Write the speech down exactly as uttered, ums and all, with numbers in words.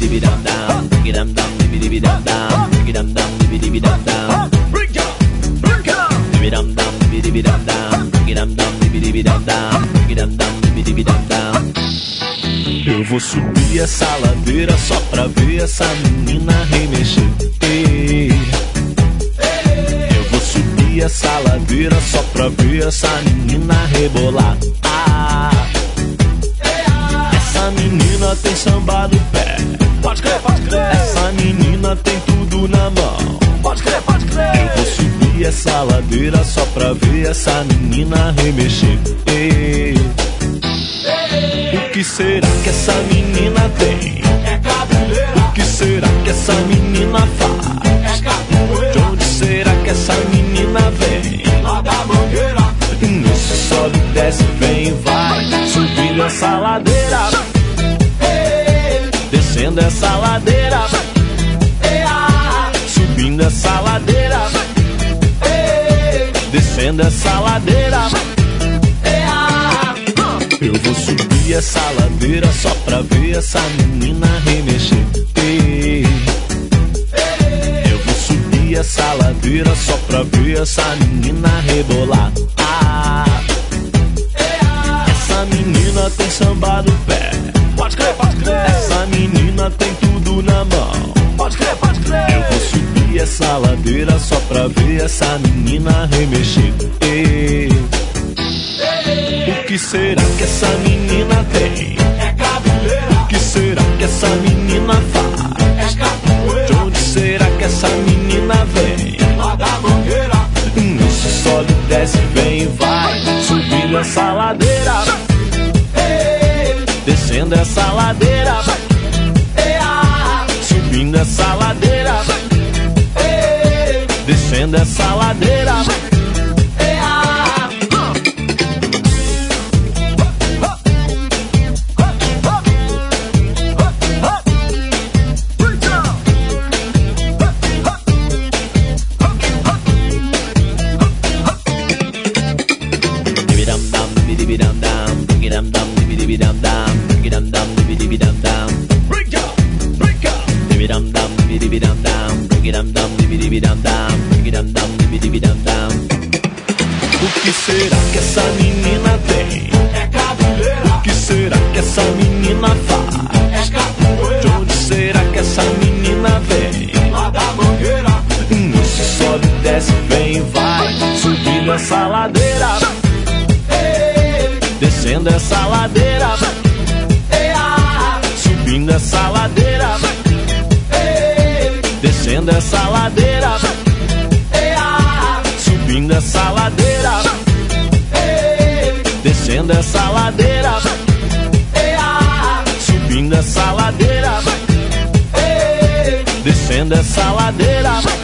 dum dum, diggy dum dum, diggy dum dum, diggy dum dum, diggy dum dum. Break up, break up. Diggy dum dum, diggy dum dum, diggy dum dum, diggy dum dum, diggy dum dum, diggy dum dum. Eu vou subir essa ladeira só pra ver essa menina remexer. Eu vou subir essa ladeira só pra ver essa menina rebolar. Ah, essa menina tem samba no pé. Pode crer, pode crer. Essa menina tem tudo na mão. Pode crer, pode crer. Eu vou subir essa ladeira só pra ver essa menina remexer. O que será que essa menina tem? É cabeleira. O que será que essa menina faz? É capoeira. De onde será que essa menina vem? Lá da Mangueira. Nisso sobe, desce, vem e vai. Subindo essa ladeira, descendo essa ladeira, subindo essa ladeira, descendo essa ladeira. Eu vou subir essa ladeira só pra ver essa menina remexer. Eu vou subir essa ladeira só pra ver essa menina rebolar. Ah, essa menina tem samba no pé. Pode crer, pode crer. Essa menina tem tudo na mão. Pode crer, pode crer. Eu vou subir essa ladeira só pra ver essa menina remexer. O que será que essa menina tem? É cabeleira. O que será que essa menina faz? É capoeira. De onde será que essa menina vem? Lá da Mangueira. Nisso sobe, desce, vem e vai. Subindo essa ladeira, descendo essa ladeira, subindo essa ladeira, descendo essa ladeira. O que será que essa menina tem? É cabeleira. O que será que essa menina faz? É capoeira. De onde será que essa menina vem? Lá da Mangueira. Nisso sobe, desce, vem e vai. Subindo essa ladeira, descendo essa ladeira, subindo essa ladeira, descendo essa ladeira, subindo essa ladeira, descendo essa ladeira, subindo essa ladeira, descendo essa ladeira.